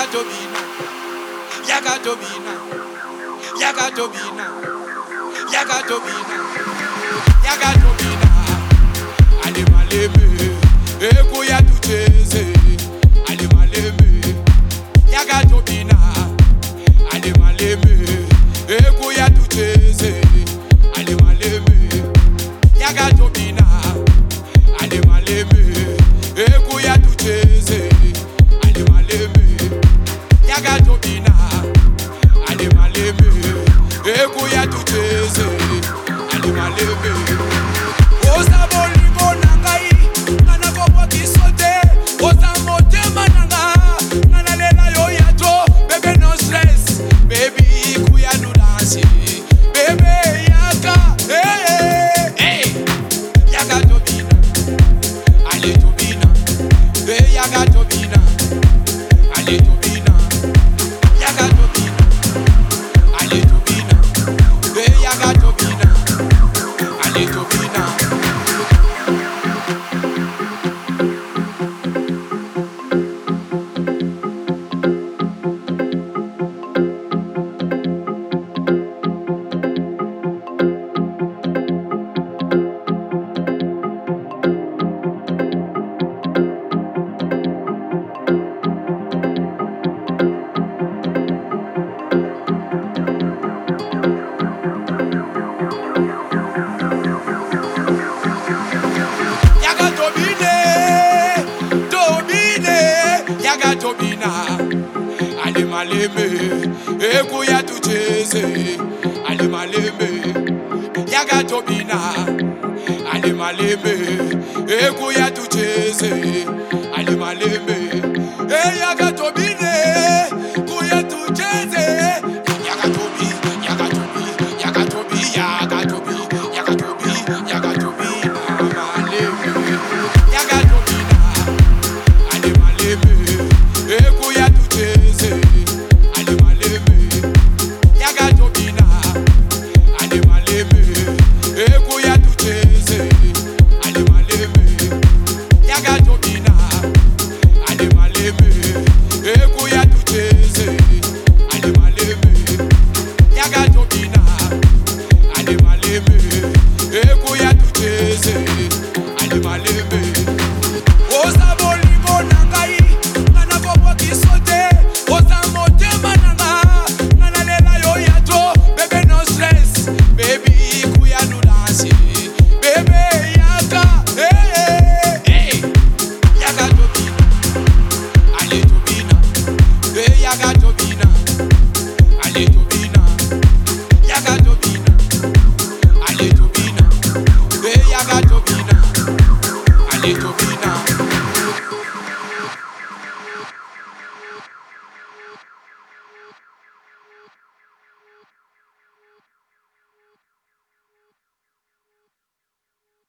Yagatobina, Yagatobina, Yagatobina, Yagatobina, Yagatobina, Alimaleme, Ekuya tucheze, Alimaleme, Yagatobina, Alimaleme, Ekuya tucheze, Alimaleme, Yagatobina, Alimaleme, Ekuya tucheze, Alimaleme, Yagatobina, Alimaleme, Ekuya tucheze, Alimaleme. Osa bolingo nangai, nana kopo kisote, osa motema nanga, nana lela yo yato, baby no stress, baby kuya no dance, baby yaka, hey, hey, Yagatobina, Aletobina, hey Yagatobina, Aletobina, Yagatobina, Aletobina, hey Yagatobina, Aletobina. Yagatobina, Alimaleme, Ekuya tucheze, Alimaleme, Yagatobina, Alimaleme, Ekuya tucheze, Alimaleme, Yagatobine, Kuya tucheze, Yagatobi, Yagatobi, Yagatobi, Yagatobi, Yagatobi, Yagatobi, Amaleme, Yagatobina, Alimaleme, Ekuya tucheze, Alimaleme, Yagatobina, Alimaleme, Ekuya tucheze, Alimaleme, Yagatobina, Alimaleme, Ekuya